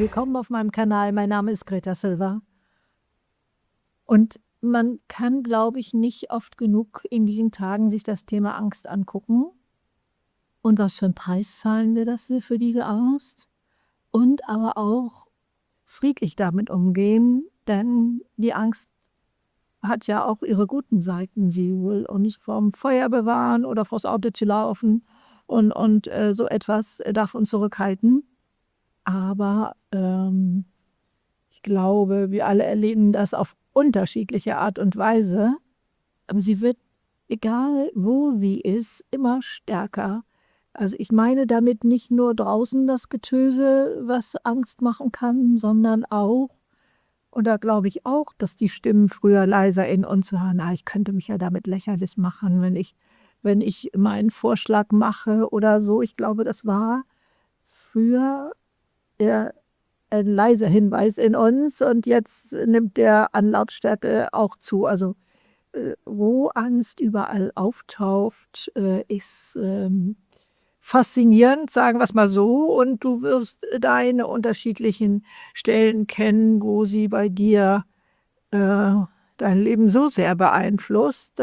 willkommen auf meinem Kanal. Mein Name ist Greta Silva. Und man kann, glaube ich, nicht oft genug in diesen Tagen sich das Thema Angst angucken. Und was für einen Preis zahlen wir dafür für diese Angst? Und aber auch friedlich damit umgehen, denn die Angst hat ja auch ihre guten Seiten. Sie will auch nicht vorm Feuer bewahren oder vors Auto zu laufen und so etwas darf uns zurückhalten. Aber ich glaube, wir alle erleben das auf unterschiedliche Art und Weise. Aber sie wird, egal wo sie ist, immer stärker. Also ich meine damit nicht nur draußen das Getöse, was Angst machen kann, sondern auch, und da glaube ich auch, dass die Stimmen früher leiser in uns waren. Ich könnte mich ja damit lächerlich machen, wenn ich meinen Vorschlag mache oder so. Ich glaube, das war früher eher ein leiser Hinweis in uns und jetzt nimmt der an Lautstärke auch zu. Also wo Angst überall auftaucht, ist faszinierend, sagen wir es mal so. Und du wirst deine unterschiedlichen Stellen kennen, wo sie bei dir dein Leben so sehr beeinflusst,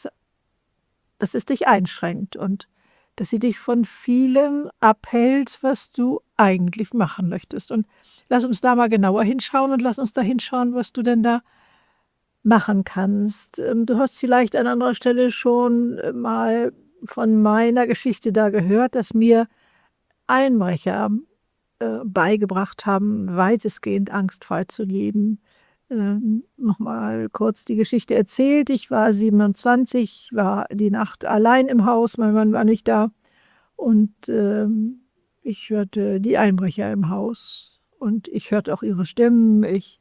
dass es dich einschränkt und dass sie dich von vielem abhält, was du eigentlich machen möchtest. Und lass uns da mal genauer hinschauen und lass uns da hinschauen, was du denn da machen kannst. Du hast vielleicht an anderer Stelle schon mal von meiner Geschichte da gehört, dass mir Einbrecher beigebracht haben, weitestgehend angstfrei zu leben. Noch mal kurz die Geschichte erzählt. Ich war 27, war die Nacht allein im Haus, mein Mann war nicht da und ich hörte die Einbrecher im Haus und ich hörte auch ihre Stimmen. Ich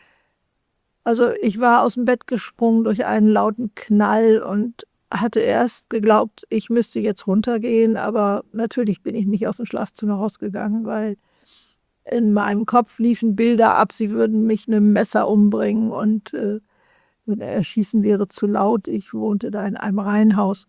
war aus dem Bett gesprungen durch einen lauten Knall und hatte erst geglaubt, ich müsste jetzt runtergehen, aber natürlich bin ich nicht aus dem Schlafzimmer rausgegangen, weil in meinem Kopf liefen Bilder ab, sie würden mich mit 'nem Messer umbringen und Erschießen wäre zu laut. Ich wohnte da in einem Reihenhaus.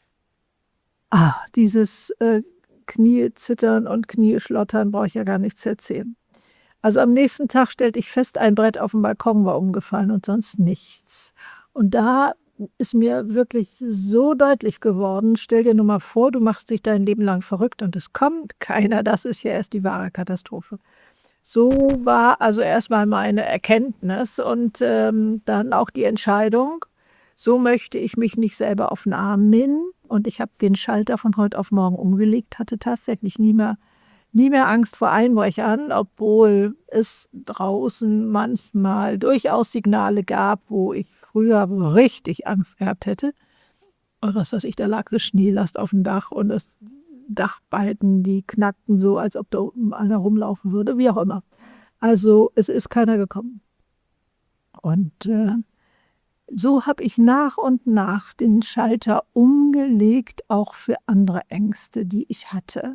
Dieses Kniezittern und Knieschlottern brauche ich ja gar nicht zu erzählen. Also am nächsten Tag stellte ich fest, ein Brett auf dem Balkon war umgefallen und sonst nichts. Und da ist mir wirklich so deutlich geworden, stell dir nur mal vor, du machst dich dein Leben lang verrückt und es kommt keiner, das ist ja erst die wahre Katastrophe. So war also erstmal meine Erkenntnis und dann auch die Entscheidung, so möchte ich mich nicht selber auf den Arm nehmen. Und ich habe den Schalter von heute auf morgen umgelegt, hatte tatsächlich nie mehr Angst vor Einbrechern, obwohl es draußen manchmal durchaus Signale gab, wo ich früher richtig Angst gehabt hätte. Und was weiß ich, da lag eine Schneelast auf dem Dach und das Dachbalken, die knackten so, als ob da unten einer rumlaufen würde, wie auch immer. Also es ist keiner gekommen. Und so habe ich nach und nach den Schalter umgelegt, auch für andere Ängste, die ich hatte.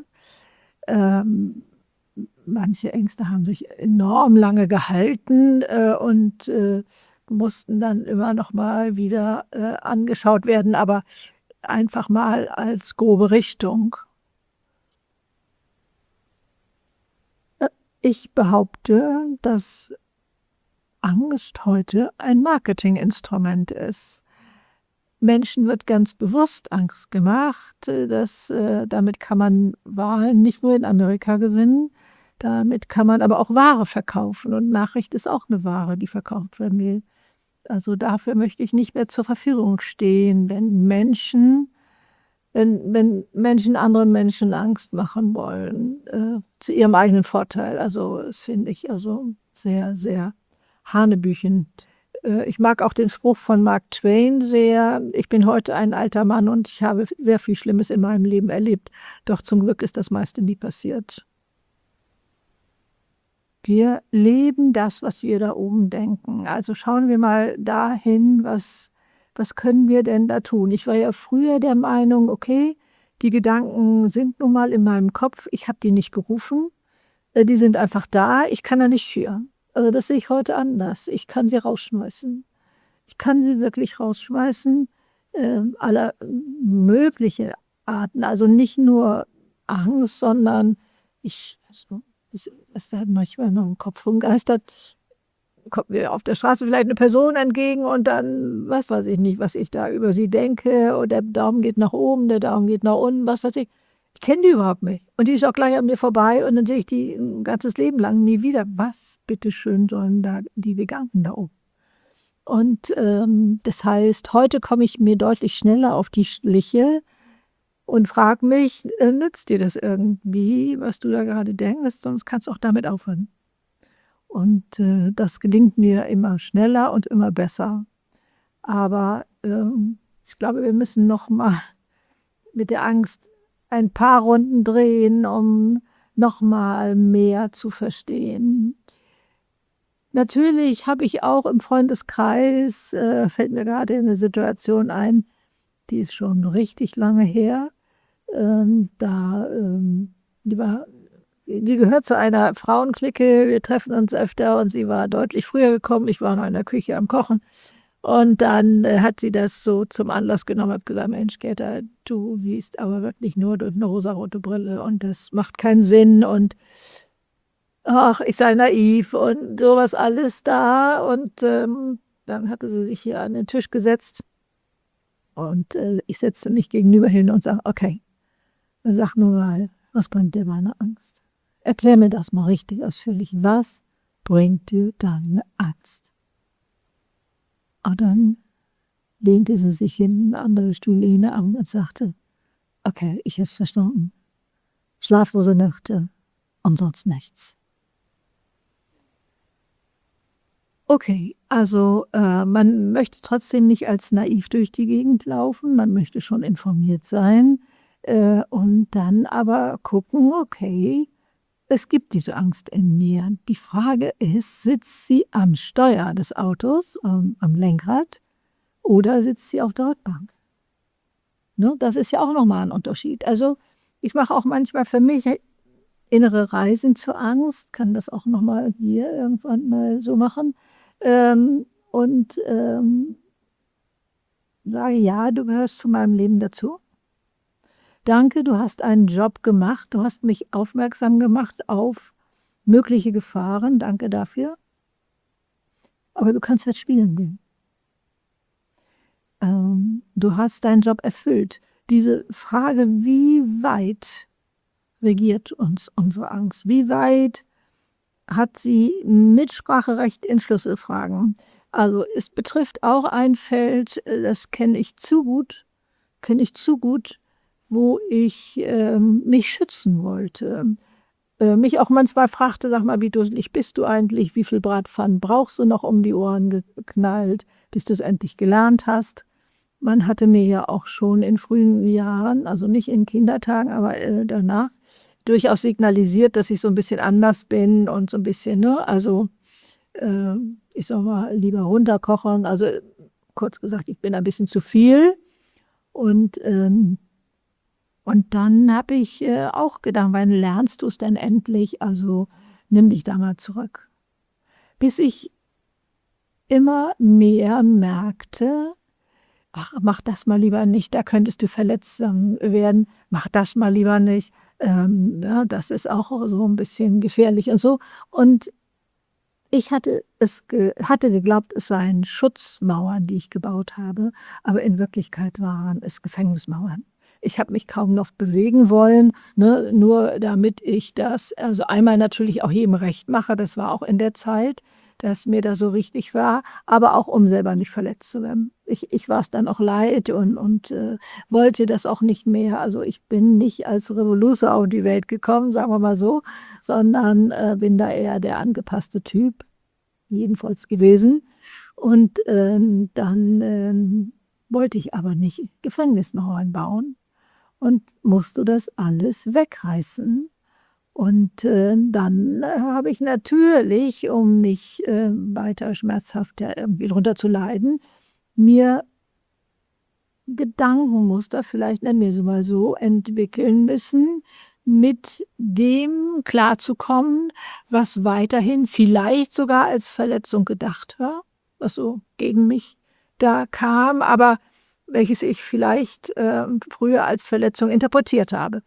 Manche Ängste haben sich enorm lange gehalten und mussten dann immer noch mal wieder angeschaut werden, aber einfach mal als grobe Richtung. Ich behaupte, dass Angst heute ein Marketinginstrument ist. Menschen wird ganz bewusst Angst gemacht, damit kann man Wahlen nicht nur in Amerika gewinnen, damit kann man aber auch Ware verkaufen und Nachricht ist auch eine Ware, die verkauft werden will. Also dafür möchte ich nicht mehr zur Verfügung stehen, wenn Menschen anderen Menschen Angst machen wollen, zu ihrem eigenen Vorteil. Also das finde ich also sehr, sehr hanebüchen. Ich mag auch den Spruch von Mark Twain sehr: „Ich bin heute ein alter Mann und ich habe sehr viel Schlimmes in meinem Leben erlebt, doch zum Glück ist das meiste nie passiert.“ Wir leben das, was wir da oben denken. Also schauen wir mal dahin, was können wir denn da tun? Ich war ja früher der Meinung, okay, die Gedanken sind nun mal in meinem Kopf, ich habe die nicht gerufen, die sind einfach da, ich kann da nicht für. Also das sehe ich heute anders. Ich kann sie rausschmeißen. Ich kann sie wirklich rausschmeißen, aller mögliche Arten. Also nicht nur Angst, sondern ich was da manchmal noch im Kopf rumgeistert, kommt mir auf der Straße vielleicht eine Person entgegen und dann, was weiß ich nicht, was ich da über sie denke und der Daumen geht nach oben, der Daumen geht nach unten, was weiß ich. Ich kenne die überhaupt nicht. Und die ist auch gleich an mir vorbei und dann sehe ich die ein ganzes Leben lang nie wieder. Was bitteschön sollen da die Gedanken da oben? Und das heißt, heute komme ich mir deutlich schneller auf die Schliche und frage mich, nützt dir das irgendwie, was du da gerade denkst, sonst kannst du auch damit aufhören. Und das gelingt mir immer schneller und immer besser. Aber ich glaube, wir müssen noch mal mit der Angst ein paar Runden drehen, um noch mal mehr zu verstehen. Natürlich habe ich auch im Freundeskreis, fällt mir gerade eine Situation ein, die ist schon richtig lange her. Da, die gehört zu einer Frauenklicke. Wir treffen uns öfter und sie war deutlich früher gekommen. Ich war noch in der Küche am Kochen. Und dann hat sie das so zum Anlass genommen, hat gesagt, Mensch, Greta, du siehst aber wirklich nur durch eine rosarote Brille und das macht keinen Sinn und ach, ich sei naiv und sowas alles da. Und dann hatte sie sich hier an den Tisch gesetzt und ich setzte mich gegenüber hin und sage, okay, dann sag nur mal, was bringt dir meine Angst? Erklär mir das mal richtig ausführlich. Was bringt dir deine Angst? Und dann lehnte sie sich hin, eine andere Stuhllehne an und sagte, okay, ich hab's verstanden. Schlaflose Nächte und sonst nichts. Okay, also man möchte trotzdem nicht als naiv durch die Gegend laufen, man möchte schon informiert sein und dann aber gucken, okay, es gibt diese Angst in mir. Die Frage ist, sitzt sie am Steuer des Autos, am Lenkrad, oder sitzt sie auf der Rückbank? Ne, das ist ja auch nochmal ein Unterschied. Also ich mache auch manchmal für mich innere Reisen zur Angst, kann das auch nochmal hier irgendwann mal so machen. Und sage, ja, du gehörst zu meinem Leben dazu. Danke, du hast einen Job gemacht, du hast mich aufmerksam gemacht auf mögliche Gefahren, danke dafür. Aber du kannst jetzt spielen gehen. Du hast deinen Job erfüllt. Diese Frage, wie weit regiert uns unsere Angst? Wie weit hat sie Mitspracherecht in Schlüsselfragen? Also es betrifft auch ein Feld, das kenne ich zu gut, wo ich mich schützen wollte. Mich auch manchmal fragte, sag mal, wie dusselig bist du eigentlich? Wie viel Bratpfannen brauchst du noch um die Ohren geknallt, bis du es endlich gelernt hast? Man hatte mir ja auch schon in frühen Jahren, also nicht in Kindertagen, aber danach, durchaus signalisiert, dass ich so ein bisschen anders bin und so ein bisschen, ne, also ich sag mal, lieber runterkochen. Also kurz gesagt, ich bin ein bisschen zu viel. Und dann habe ich auch gedacht, wann lernst du es denn endlich? Also nimm dich da mal zurück. Bis ich immer mehr merkte, ach, mach das mal lieber nicht, da könntest du verletzt werden, mach das mal lieber nicht, ja, das ist auch so ein bisschen gefährlich und so. Und ich hatte geglaubt, es seien Schutzmauern, die ich gebaut habe, aber in Wirklichkeit waren es Gefängnismauern. Ich habe mich kaum noch bewegen wollen, ne, nur damit ich das also einmal natürlich auch jedem recht mache, das war auch in der Zeit, dass mir das so richtig war, aber auch um selber nicht verletzt zu werden. Ich war es dann auch leid und wollte das auch nicht mehr. Also, ich bin nicht als Revoluzer auf die Welt gekommen, sagen wir mal so, sondern bin da eher der angepasste Typ, jedenfalls gewesen. Und dann wollte ich aber nicht Gefängnismauern bauen und musste das alles wegreißen. Und dann habe ich natürlich, um nicht weiter schmerzhaft irgendwie drunter zu leiden, mir Gedankenmuster, vielleicht nennen wir sie mal so, entwickeln müssen, mit dem klarzukommen, was weiterhin vielleicht sogar als Verletzung gedacht war, was so gegen mich da kam, aber welches ich vielleicht früher als Verletzung interpretiert habe.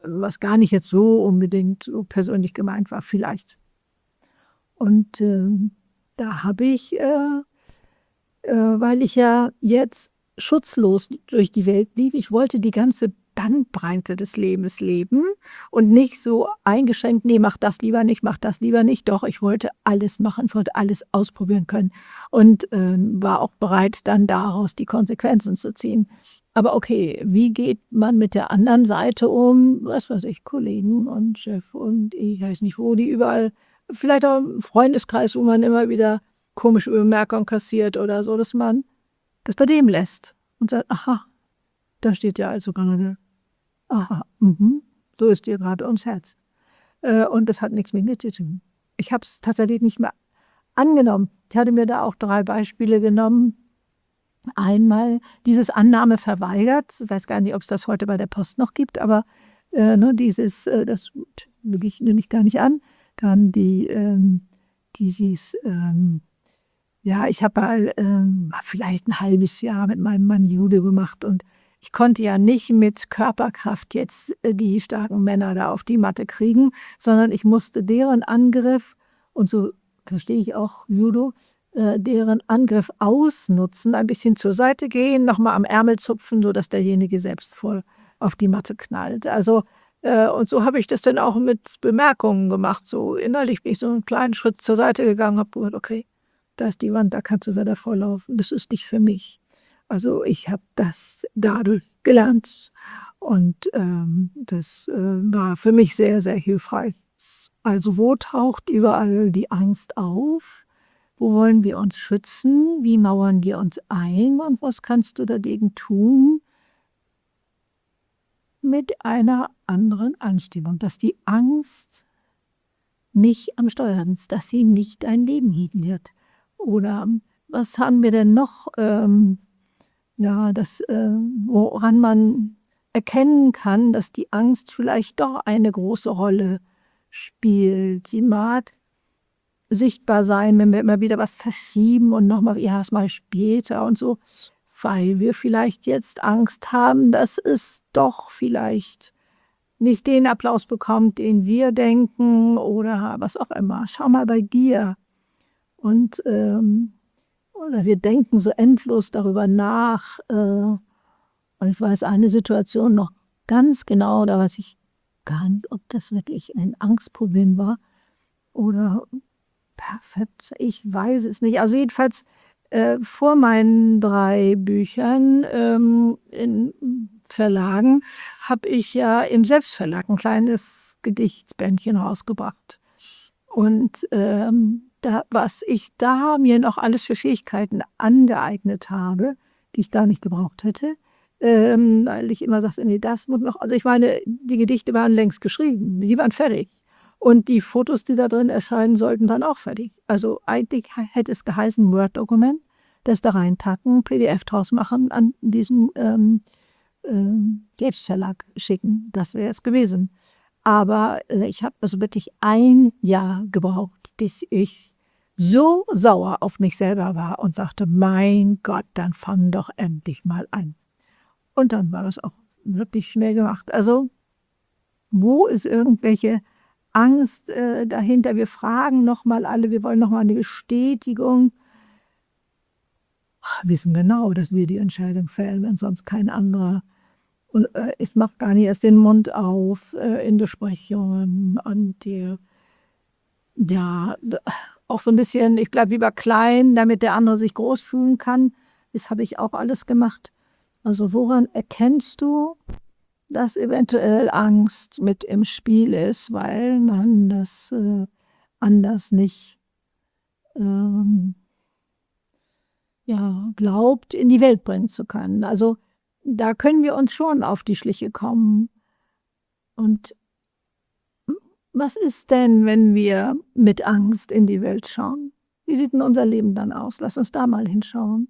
was gar nicht jetzt so unbedingt so persönlich gemeint war, vielleicht. Und da habe ich, weil ich ja jetzt schutzlos durch die Welt lief, ich wollte die ganze Bandbreite des Lebens leben und nicht so eingeschränkt, nee, mach das lieber nicht, mach das lieber nicht. Doch, ich wollte alles machen, ich wollte alles ausprobieren können und war auch bereit, dann daraus die Konsequenzen zu ziehen. Aber okay, wie geht man mit der anderen Seite um? Was weiß ich, Kollegen und Chef und ich weiß nicht wo, die überall, vielleicht auch im Freundeskreis, wo man immer wieder komische Bemerkungen kassiert oder so, dass man das bei dem lässt und sagt, aha, da steht ja also gerade, aha, so ist dir gerade ums Herz. Und das hat nichts mit mir zu tun. Ich habe es tatsächlich nicht mehr angenommen. Ich hatte mir da auch 3 Beispiele genommen. Einmal dieses Annahme verweigert. Ich weiß gar nicht, ob es das heute bei der Post noch gibt, aber dieses, das nehme ich gar nicht an. Dann dieses, ja, ich habe mal vielleicht ein halbes Jahr mit meinem Mann Judo gemacht und ich konnte ja nicht mit Körperkraft jetzt die starken Männer da auf die Matte kriegen, sondern ich musste deren Angriff, und so verstehe ich auch Judo, deren Angriff ausnutzen, ein bisschen zur Seite gehen, nochmal am Ärmel zupfen, sodass derjenige selbst voll auf die Matte knallt. Also, und so habe ich das dann auch mit Bemerkungen gemacht. So innerlich bin ich so einen kleinen Schritt zur Seite gegangen, habe gesagt, okay, da ist die Wand, da kannst du wieder vorlaufen. Das ist nicht für mich. Also ich habe das dadurch gelernt und das war für mich sehr, sehr hilfreich. Also wo taucht überall die Angst auf? Wo wollen wir uns schützen? Wie mauern wir uns ein? Und was kannst du dagegen tun? Mit einer anderen Einstellung, dass die Angst nicht am Steuer ist, dass sie nicht dein Leben hielten wird. Oder was haben wir denn noch, ja, woran man erkennen kann, dass die Angst vielleicht doch eine große Rolle spielt. Sie mag sichtbar sein, wenn wir immer wieder was verschieben und nochmal, ja, es mal später und so, weil wir vielleicht jetzt Angst haben, dass es doch vielleicht nicht den Applaus bekommt, den wir denken oder was auch immer. Schau mal bei dir. Und oder wir denken so endlos darüber nach. Und ich weiß eine Situation noch ganz genau, da weiß ich gar nicht, ob das wirklich ein Angstproblem war oder perfekt, ich weiß es nicht. Also jedenfalls vor meinen 3 Büchern in Verlagen habe ich ja im Selbstverlag ein kleines Gedichtsbändchen rausgebracht. Und was ich da mir noch alles für Fähigkeiten angeeignet habe, die ich gar nicht gebraucht hätte, weil ich immer sagte, nee, das muss noch, also ich meine, die Gedichte waren längst geschrieben, die waren fertig. Und die Fotos, die da drin erscheinen, sollten dann auch fertig. Also eigentlich hätte es geheißen Word-Dokument, das da reintacken, PDF draus machen, an diesen Selbstverlag schicken. Das wäre es gewesen. Aber ich habe also wirklich 1 Jahr gebraucht, bis ich so sauer auf mich selber war und sagte, mein Gott, dann fang doch endlich mal an. Und dann war das auch wirklich schnell gemacht. Also wo ist irgendwelche Angst dahinter? Wir fragen nochmal alle, wir wollen nochmal eine Bestätigung. Wir wissen genau, dass wir die Entscheidung fällen, wenn sonst kein anderer. Und ich mache gar nicht erst den Mund auf in Besprechungen und ja, auch so ein bisschen, ich bleibe lieber klein, damit der andere sich groß fühlen kann. Das habe ich auch alles gemacht. Also woran erkennst du, dass eventuell Angst mit im Spiel ist, weil man das anders nicht ja, glaubt, in die Welt bringen zu können? Also da können wir uns schon auf die Schliche kommen. Und was ist denn, wenn wir mit Angst in die Welt schauen? Wie sieht denn unser Leben dann aus? Lass uns da mal hinschauen.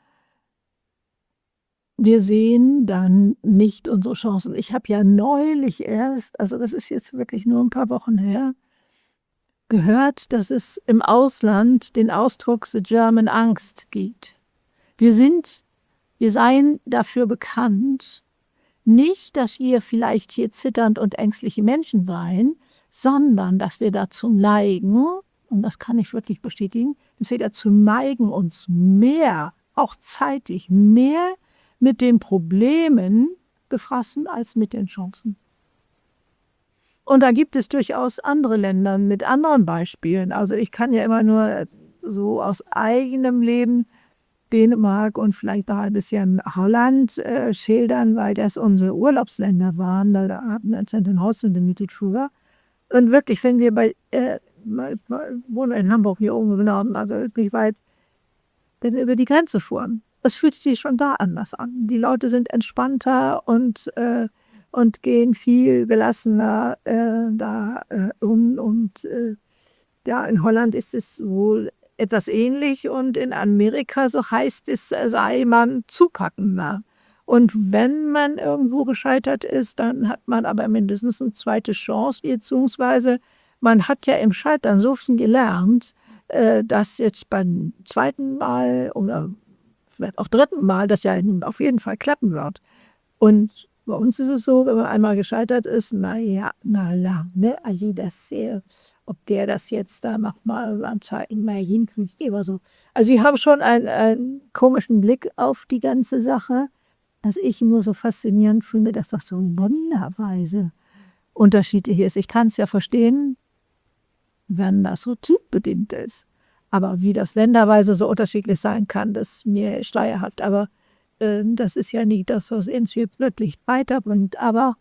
Wir sehen dann nicht unsere Chancen. Ich habe ja neulich erst, also das ist jetzt wirklich nur ein paar Wochen her, gehört, dass es im Ausland den Ausdruck „The German Angst“ gibt. Wir seien dafür bekannt, Nicht, dass wir vielleicht hier zitternd und ängstliche Menschen seien, sondern dass wir dazu neigen, und das kann ich wirklich bestätigen, dass wir dazu neigen, uns mehr, auch zeitig, mehr mit den Problemen befassen als mit den Chancen. Und da gibt es durchaus andere Länder mit anderen Beispielen. Also ich kann ja immer nur so aus eigenem Leben Dänemark und vielleicht auch ein bisschen Holland schildern, weil das unsere Urlaubsländer waren. Da hatten wir uns ein Haus gemietet früher. Und wirklich, wenn wir wohnen in Hamburg hier oben im Norden, also nicht weit, wenn wir über die Grenze fuhren, es fühlt sich schon da anders an. Die Leute sind entspannter und gehen viel gelassener um. Und ja, in Holland ist es wohl etwas ähnlich und in Amerika, so heißt es, sei man zupackender. Und wenn man irgendwo gescheitert ist, dann hat man aber mindestens eine zweite Chance, beziehungsweise man hat ja im Scheitern so viel gelernt, dass jetzt beim zweiten Mal oder vielleicht auch dritten Mal das ja auf jeden Fall klappen wird. Und bei uns ist es so, wenn man einmal gescheitert ist, naja, ne, also ob der das jetzt da nochmal am zweiten Mal hinkriegt, immer so. Also ich habe schon einen komischen Blick auf die ganze Sache, dass ich nur so faszinierend finde, dass das so wunderweise unterschiedlich ist. Ich kann es ja verstehen, wenn das so typbedingt ist. Aber wie das länderweise so unterschiedlich sein kann, das ist mir schleierhaft. Aber das ist ja nicht das, was uns hier plötzlich weiterbringt. Aber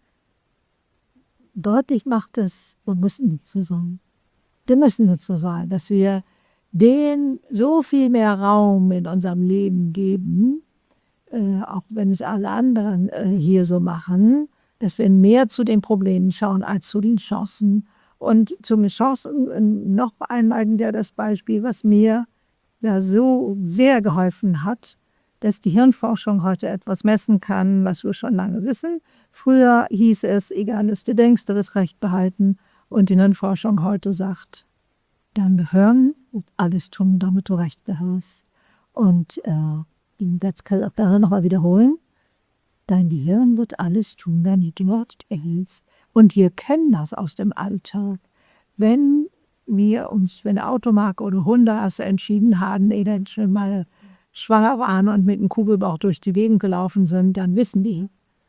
deutlich macht es, wir müssen nicht so sein. Wir müssen nicht so sein, dass wir denen so viel mehr Raum in unserem Leben geben, auch wenn es alle anderen hier so machen, dass wir mehr zu den Problemen schauen als zu den Chancen. Und zu den Chancen noch einmal wieder das Beispiel, was mir ja so sehr geholfen hat, dass die Hirnforschung heute etwas messen kann, was wir schon lange wissen. Früher hieß es, egal was du denkst, du wirst Recht behalten. Und die Hirnforschung heute sagt, dein Gehirn wird alles tun, damit du Recht behältst. Und das kann ich auch darin nochmal wiederholen. Dein Gehirn wird alles tun, damit du Recht behältst. Und wir kennen das aus dem Alltag. Wenn wir uns für eine Automarke oder Hunderasse entschieden haben, dann schon mal schwanger waren und mit einem Kugelbauch durch die Gegend gelaufen sind, dann wissen die,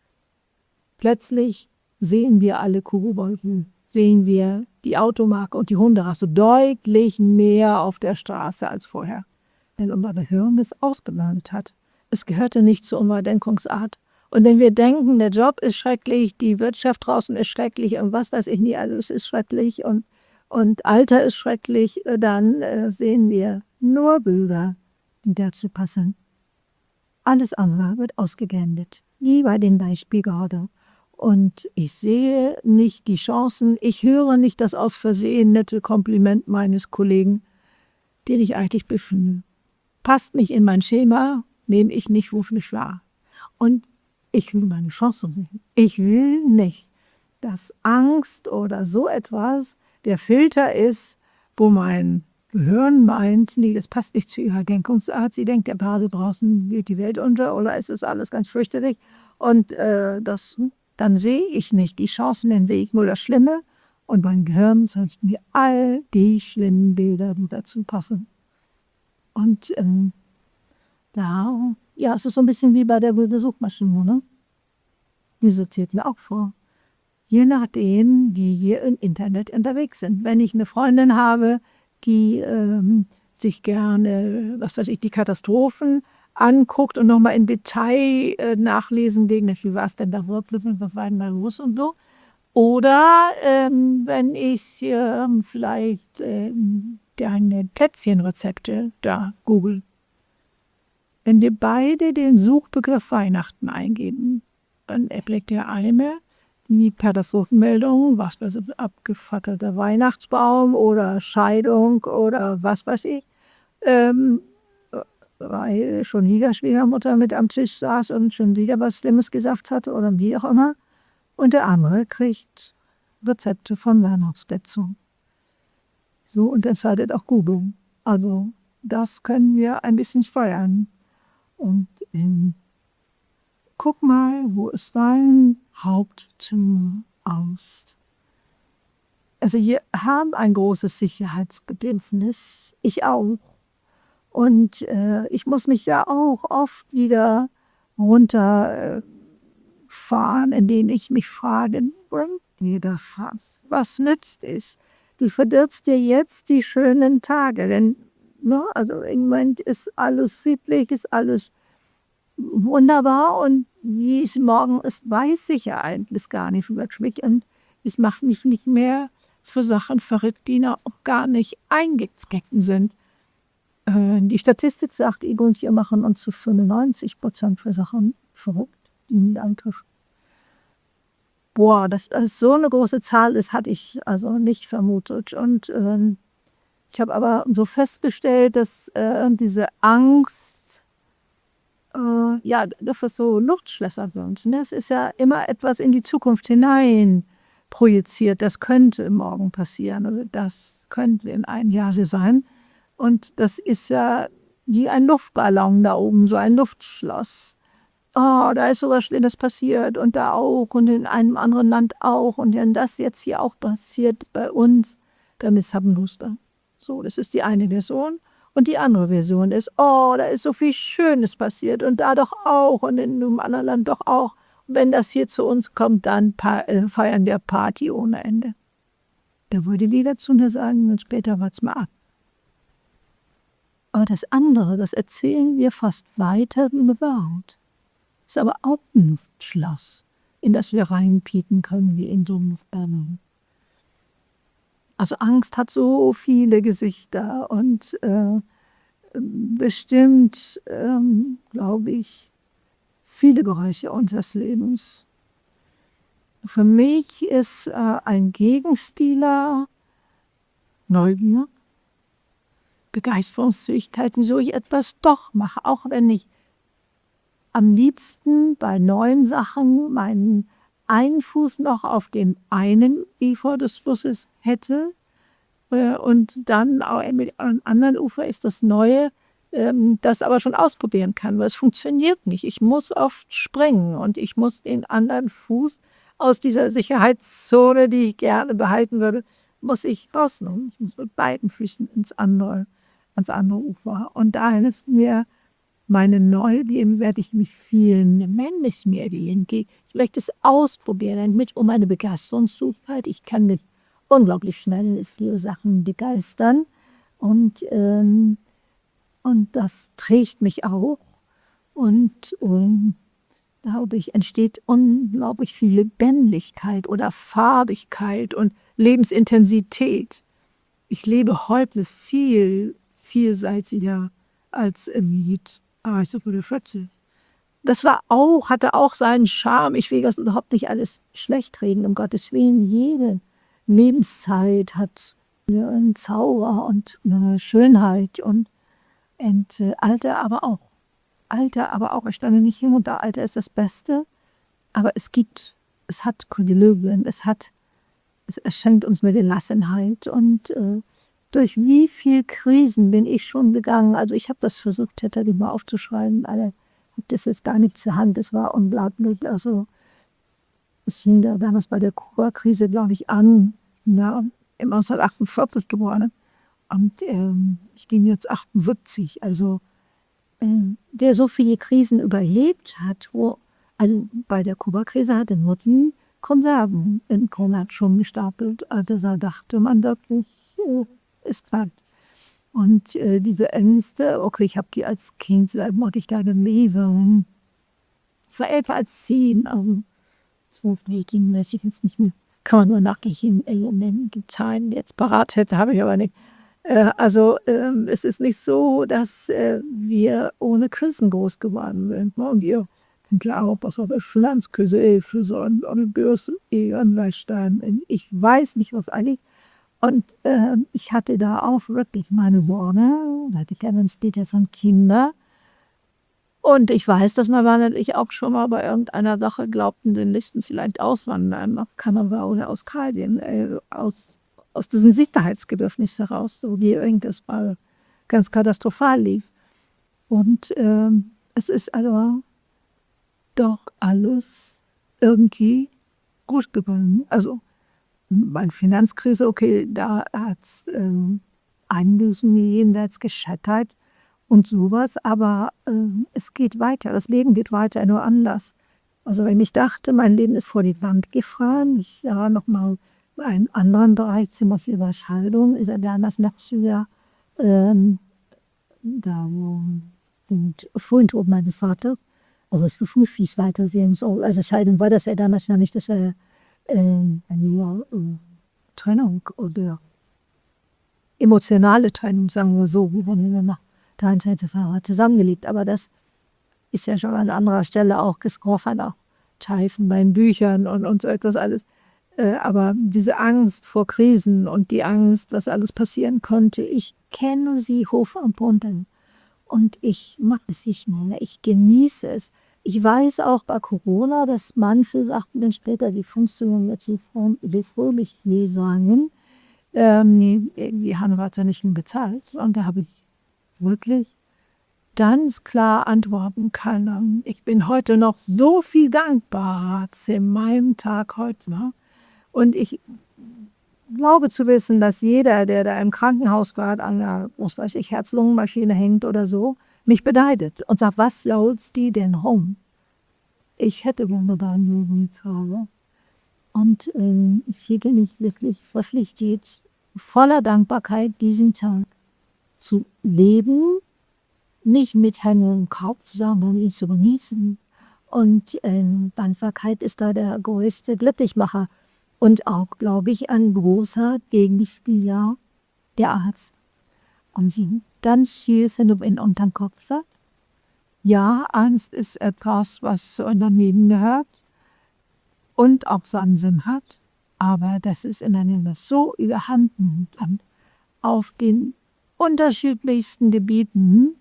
plötzlich sehen wir alle Kugelbäuche, sehen wir die Automarke und die Hunderasse deutlich mehr auf der Straße als vorher. Denn unser Gehirn das ausgelernt hat. Es gehörte nicht zu unserer Denkungsart. Und wenn wir denken, der Job ist schrecklich, die Wirtschaft draußen ist schrecklich und was weiß ich nicht, alles ist schrecklich und Alter ist schrecklich, dann sehen wir nur Bilder, die dazu passen. Alles andere wird ausgeblendet, wie bei dem Beispiel gerade. Und ich sehe nicht die Chancen, ich höre nicht das aus Versehen nette Kompliment meines Kollegen, den ich eigentlich befinde. Passt nicht in mein Schema, nehme ich nicht wofür wahr. Und ich will meine Chancen sehen. Ich will nicht, dass Angst oder so etwas der Filter ist, wo mein Gehirn meint, nee, das passt nicht zu ihrer Denkungsart. Sie denkt, der Bade draußen geht die Welt unter oder es ist alles ganz fürchterlich. Und dann sehe ich nicht die Chancen, den Weg, nur das Schlimme. Und mein Gehirn zeigt mir all die schlimmen Bilder, die dazu passen. Und ja, es ist so ein bisschen wie bei der Suchmaschine, ne? Die sortiert mir auch vor. Je nachdem, wie wir im Internet unterwegs sind. Wenn ich eine Freundin habe, die sich gerne, was weiß ich, die Katastrophen anguckt und nochmal im Detail nachlesen will, wie war es denn da wirklich, was war denn da los und so. Oder wenn ich vielleicht deine Plätzchenrezepte da google. Wenn wir beide den Suchbegriff Weihnachten eingeben, dann erblickt der eine die Katastrophenmeldung, was weiß ich, abgefackelter Weihnachtsbaum oder Scheidung oder was weiß ich, weil schon die Schwiegermutter mit am Tisch saß und schon wieder was Schlimmes gesagt hatte oder wie auch immer. Und der andere kriegt Rezepte von Weihnachtsplätzchen. So unterscheidet auch Google. Also das können wir ein bisschen steuern. Und guck mal, wo ist dein Hauptthema aus? Also wir haben ein großes Sicherheitsbedürfnis, ich auch. Und ich muss mich ja auch oft wieder runterfahren, indem ich mich frage, bringt mir das was? Was nützt es? Du verdirbst dir jetzt die schönen Tage, denn also im Moment ist alles friedlich, ist alles wunderbar und wie es morgen ist, weiß ich ja eigentlich gar nicht wirklich. Und ich mache mich nicht mehr für Sachen verrückt, die noch gar nicht eingegangen sind. Die Statistik sagt übrigens, wir machen uns zu 95% für Sachen verrückt, die nie eintreffen. Boah, dass das so eine große Zahl ist, hatte ich also nicht vermutet. Und ich habe aber so festgestellt, dass diese Angst, dass das so Luftschlösser sind. Ne? Es ist ja immer etwas in die Zukunft hinein projiziert. Das könnte morgen passieren oder das könnte in einem Jahr sein. Und das ist ja wie ein Luftballon da oben, so ein Luftschloss. Oh, da ist sowas Schlimmes passiert und da auch und in einem anderen Land auch und wenn das jetzt hier auch passiert bei uns, dann ist Hammerluster. So, das ist die eine Version. Und die andere Version ist, oh, da ist so viel Schönes passiert und da doch auch und in einem anderen Land doch auch. Und wenn das hier zu uns kommt, dann feiern wir Party ohne Ende. Da würde die dazu nur sagen, und später wart's mal ab. Aber das andere, das erzählen wir fast weiter gebaut. Ist aber auch ein Luftschloss, in das wir reinpieken können wie in so einem Luftballon. Also Angst hat so viele Gesichter und bestimmt, glaube ich, viele Bereiche unseres Lebens. Für mich ist ein Gegenspieler Neugier, Begeisterungsfähigkeit, wieso ich etwas doch mache, auch wenn ich am liebsten bei neuen Sachen meinen einen Fuß noch auf dem einen Ufer des Flusses hätte und dann auch mit am anderen Ufer ist das Neue, das aber schon ausprobieren kann, weil es funktioniert nicht. Ich muss oft springen und ich muss den anderen Fuß aus dieser Sicherheitszone, die ich gerne behalten würde, muss ich rausnehmen. Ich muss mit beiden Füßen ans andere Ufer. Und da hilft mir meine Neugier, werde ich mich fühlen, wenn es mir geht. Ich möchte es ausprobieren, mit um eine Begeisterungsfähigkeit. Ich kann mich unglaublich schnell diese Sachen begeistern und das trägt mich auch. Und dadurch entsteht unglaublich viel Lebendigkeit oder Farbigkeit und Lebensintensität. Ich lebe heute zielseitiger als im Lied. Ich so für 40. Das hatte auch seinen Charme. Ich will das überhaupt nicht alles schlecht reden, um Gottes Willen. Jede Lebenszeit hat einen Zauber und eine Schönheit und Alter aber auch. Ich stelle nicht hin und da, Alter ist das Beste. Aber es hat Privilegien, es schenkt uns mit der Gelassenheit und durch wie viele Krisen bin ich schon gegangen. Also ich habe das versucht, hätte die mal aufzuschreiben, aber habe das jetzt gar nicht zur Hand. Das war unglaublich. Also es fing da damals bei der Kuba-Krise, glaube ich, an. Im 1948 geboren. Und ich bin jetzt 48. Also der so viele Krisen überlebt hat, bei der Kuba-Krise hat er nur die Konserven in Konrad schon gestapelt. Also da dachte man wirklich, ist krank. Und diese Ängste, okay, ich habe die als Kind, seit ich da gelebt. Ich war etwa als 10, so Mädchen weiß ich jetzt nicht mehr. Kann man nur nachgehen, die Zahlen jetzt parat hätte, habe ich aber nicht. Es ist nicht so, dass wir ohne Krisen groß geworden sind. Und ihr könnt ja auch was auf der Pflanzküsse, für so eine Börse, Anleistein. Ich weiß nicht, was eigentlich. Und ich hatte da auch wirklich meine Worte, da hatte Kevin Steter von Kinder. Und ich weiß, dass mein Mann und ich auch schon mal bei irgendeiner Sache glaubten, den nächsten vielleicht auswandern nach Kanada oder Australien, aus diesem Sicherheitsbedürfnis heraus, so wie irgendwas mal ganz katastrophal lief. Und es ist also doch alles irgendwie gut gegangen. Also, meine Finanzkrise, okay, da hat's, einiges mir jenseits geschettert und sowas, aber, es geht weiter. Das Leben geht weiter, nur anders. Also, wenn ich dachte, mein Leben ist vor die Wand gefahren, ich sah noch mal einen anderen Bereich, zum Beispiel Überschneidung, ist ja damals noch schwer, ähm, da wo und Freund oben meines Vaters, also es früh wie's weitergehen soll. Also Scheidung war das ja damals noch nicht, das war nur, Trennung oder emotionale Trennung, sagen wir so. Wir wurden dann nach 23 Jahre zusammengelebt, aber das ist ja schon an anderer Stelle auch gesprochen, auch Teil von meinen Büchern und so etwas alles. Aber diese Angst vor Krisen und die Angst, was alles passieren könnte, ich kenne sie hoch und runter. Und ich mache es nicht mehr. Ich genieße es. Ich weiß auch bei Corona, dass manche sagten dann später, die Funktion wird so fröhlich wie sagen. Die haben weiter nicht mehr bezahlt. Und da habe ich wirklich ganz klar antworten können. Ich bin heute noch so viel dankbarer zu meinem Tag heute. Ne? Und ich glaube zu wissen, dass jeder, der da im Krankenhaus gerade an der, was weiß ich, Herz-Lungen-Maschine hängt oder so, mich beneidet und sagt, was holst die denn home? Ich hätte gerne da ein Leben jetzt habe. Und hier bin ich wirklich verpflichtet, voller Dankbarkeit diesen Tag zu leben, nicht mit Händen im Kopf, sondern ihn zu genießen. Und Dankbarkeit ist da der größte Glücklichmacher. Und auch, glaube ich, ein großer Gegenspieler der Arzt. Und sie ganz süß in unterm Kopf sagt, ja, Angst ist etwas, was zu unserem Leben gehört und auch seinen Sinn hat, aber das ist in einem das so überhand nimmt und auf den unterschiedlichsten Gebieten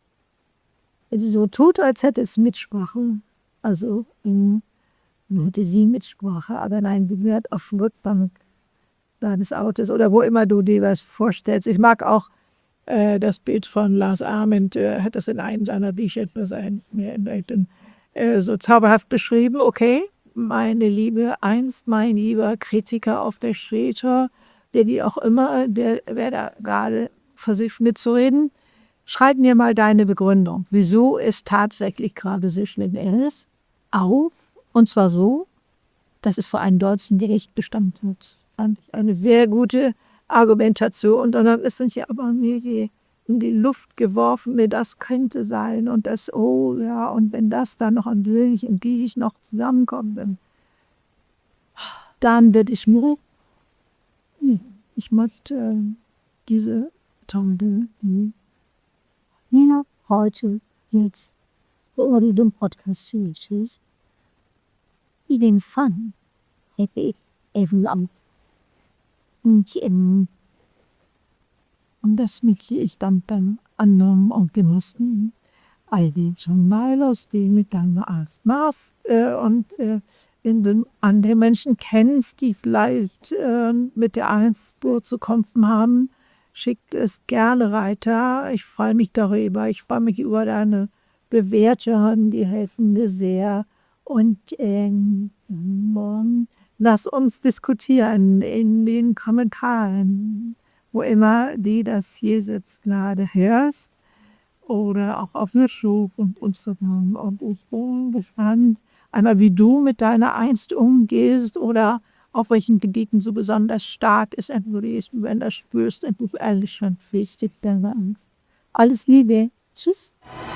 so tut, als hätte es Mitsprache, also nur hätte sie Mitsprache, aber nein, sie gehört auf dem Rückbank deines Autos oder wo immer du dir was vorstellst. Ich mag auch das Bild von Lars Ament, hat das in einem seiner Bücher so zauberhaft beschrieben. Okay, meine Liebe, einst mein lieber Kritiker auf der Streeter, der wie auch immer, der wer da gerade versucht mitzureden, schreib mir mal deine Begründung. Wieso es tatsächlich gerade so schlimm ist, auf, und zwar so, dass es vor einem deutschen Gericht bestimmt wird. Fand ich eine sehr gute Argumentation. Und dann ist es ja aber mir in die Luft geworfen, mir das könnte sein und das, oh ja, und wenn das dann noch an Milch und die noch zusammenkommen, dann werde ich mir, ich möchte diese Tonde, die Nina heute jetzt über den Podcast ist, wie den Fun hätte ich eben am und das möchte ich dann annehmen und genießen. Also schon mal aus dem mit deiner Ausmaß und an den Menschen kennst, die vielleicht mit der Angstspur zu kämpfen haben, schickt es gerne weiter. Ich freue mich darüber. Ich freue mich über deine Bewertungen, die helfen mir sehr. Und lass uns diskutieren in den Kommentaren, wo immer du das hier jetzt gerade hörst oder auch auf YouTube und Instagram. Und ich bin gespannt, einmal wie du mit deiner Angst umgehst oder auf welchen Gebieten so besonders stark ist, wenn du spürst, und du ehrlich schon wichtig deine Angst. Alles Liebe. Tschüss.